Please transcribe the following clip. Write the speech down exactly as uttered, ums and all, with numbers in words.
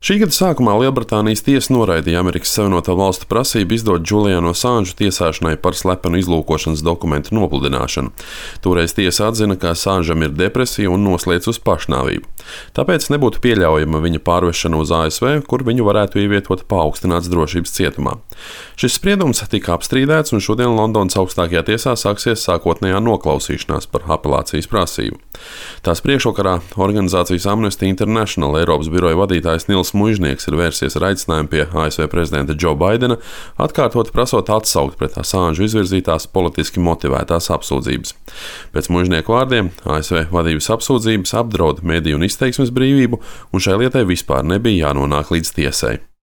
Šī gada sākumā Lielbritānijas tiesa noraidīja Amerikas Savienoto Valstu prasību izdot Julianu Assanžu tiesāšanai par slepenu izlūkošanas dokumentu nopludināšanu. Toreiz tiesa atzina, ka Assanžam ir depresija un noslēdz uz pašnāvību. Tāpēc nebūtu pieļaujama viņa pārvešana uz A S V, kur viņu varētu ievietot paaugstināts drošības cietumā. Šis spriedums tika apstrīdēts, un šodien Londonas augstākajā tiesā sāksies sākotnējā noklausīšanās par apelācijas prasību. Tās priekšvakarā organizācijas Amnesty International Eiropas biroja vadītājs Nils Muižnieks ir vērsies ar aicinājumu pie A S V prezidenta Džo Baidena, atkārtot prasot atsaukt pret Assanžu izvirzītās politiski motivētās apsūdzības. Pēc Muižnieka vārdiem A S V vadības apsūdzības apdraud mediju un izteiksmes brīvību, un šai lietai vispār nebija jānonāk līdz tiesai.